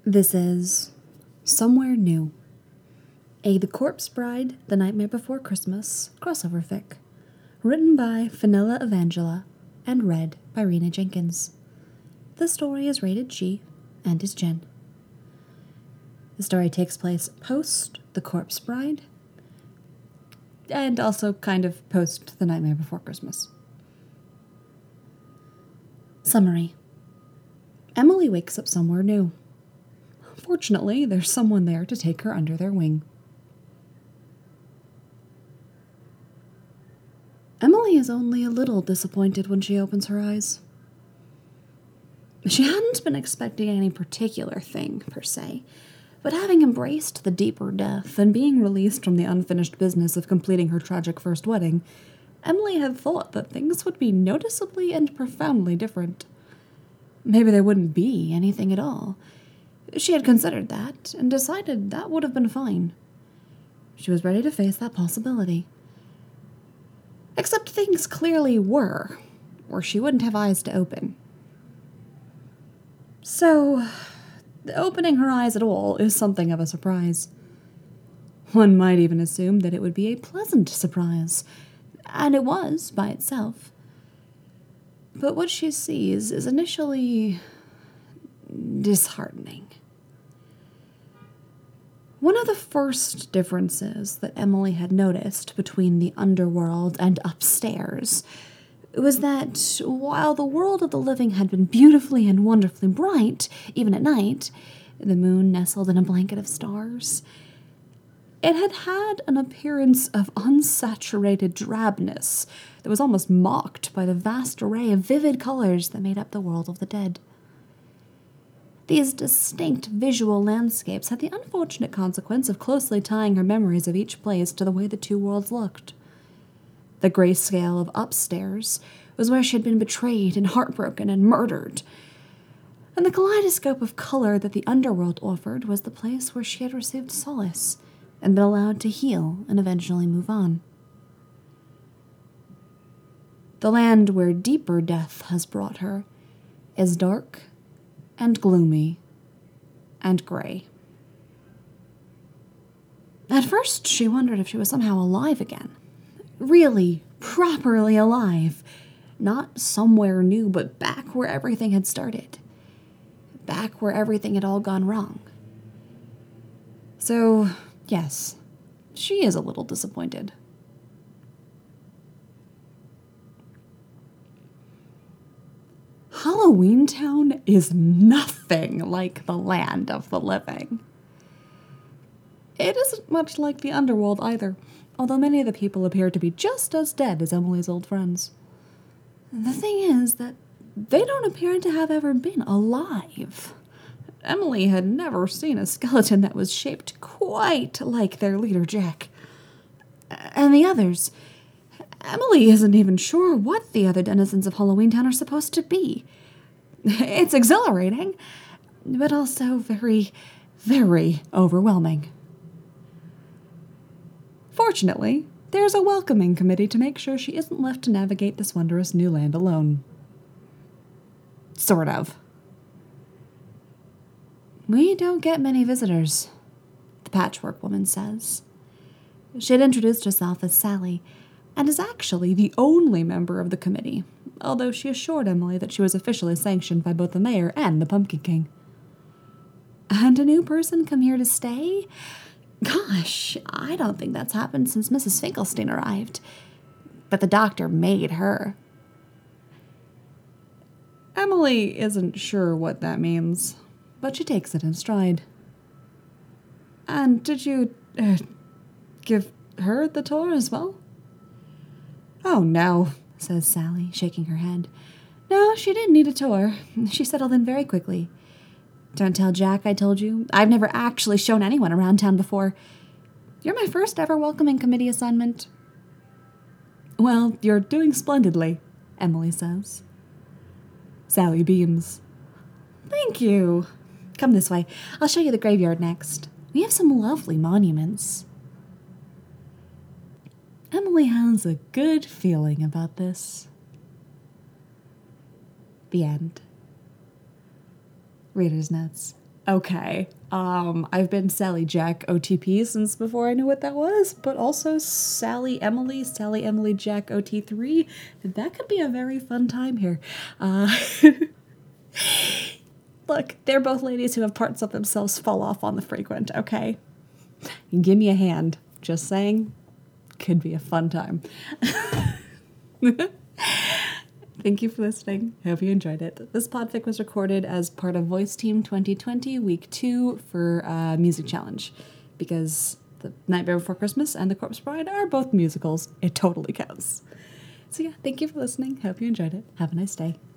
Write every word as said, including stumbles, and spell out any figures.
This is Somewhere New, a The Corpse Bride, The Nightmare Before Christmas crossover fic, written by Fenella Evangela and read by Rena Jenkins. The story is rated G and is Jen. The story takes place post The Corpse Bride and also kind of post The Nightmare Before Christmas. Summary. Emily wakes up somewhere new. Fortunately, there's someone there to take her under their wing. Emily is only a little disappointed when she opens her eyes. She hadn't been expecting any particular thing, per se, but having embraced the deeper death and being released from the unfinished business of completing her tragic first wedding, Emily had thought that things would be noticeably and profoundly different. Maybe there wouldn't be anything at all. She had considered that, and decided that would have been fine. She was ready to face that possibility. Except things clearly were, or she wouldn't have eyes to open. So, opening her eyes at all is something of a surprise. One might even assume that it would be a pleasant surprise, and it was by itself. But what she sees is initially disheartening. One of the first differences that Emily had noticed between the underworld and upstairs was that while the world of the living had been beautifully and wonderfully bright, even at night, the moon nestled in a blanket of stars, it had had an appearance of unsaturated drabness that was almost mocked by the vast array of vivid colors that made up the world of the dead. These distinct visual landscapes had the unfortunate consequence of closely tying her memories of each place to the way the two worlds looked. The grayscale of upstairs was where she had been betrayed and heartbroken and murdered, and the kaleidoscope of color that the underworld offered was the place where she had received solace and been allowed to heal and eventually move on. The land where deeper death has brought her is dark and gloomy and gray. At first, she wondered if she was somehow alive again. Really, properly alive. Not somewhere new, but back where everything had started. Back where everything had all gone wrong. So, yes, she is a little disappointed. Halloween Town is nothing like the land of the living. It isn't much like the underworld either, although many of the people appear to be just as dead as Emily's old friends. The thing is that they don't appear to have ever been alive. Emily had never seen a skeleton that was shaped quite like their leader, Jack. And the others, Emily isn't even sure what the other denizens of Halloween Town are supposed to be. It's exhilarating, but also very, very overwhelming. Fortunately, there's a welcoming committee to make sure she isn't left to navigate this wondrous new land alone. Sort of. We don't get many visitors, the patchwork woman says. She had introduced herself as Sally, and is actually the only member of the committee, although she assured Emily that she was officially sanctioned by both the mayor and the Pumpkin King. And a new person come here to stay? Gosh, I don't think that's happened since Missus Finkelstein arrived. But the doctor made her. Emily isn't sure what that means, but she takes it in stride. And did you uh, give her the tour as well? Oh, no, says Sally, shaking her head. No, she didn't need a tour. She settled in very quickly. Don't tell Jack I told you. I've never actually shown anyone around town before. You're my first ever welcoming committee assignment. Well, you're doing splendidly, Emily says. Sally beams. Thank you. Come this way. I'll show you the graveyard next. We have some lovely monuments. Emily has a good feeling about this. The end. Reader's notes. Okay. Um, I've been Sally Jack O T P since before I knew what that was, but also Sally Emily, Sally Emily Jack O T three. That could be a very fun time here. Uh, look, they're both ladies who have parts of themselves fall off on the frequent, okay? Give me a hand. Just saying, could be a fun time. Thank you for listening. I hope you enjoyed it. This podfic was recorded as part of Voice Team twenty twenty, week two for uh, Music Challenge, because The Nightmare Before Christmas and The Corpse Bride are both musicals. It totally counts. So yeah, thank you for listening. Hope you enjoyed it. Have a nice day.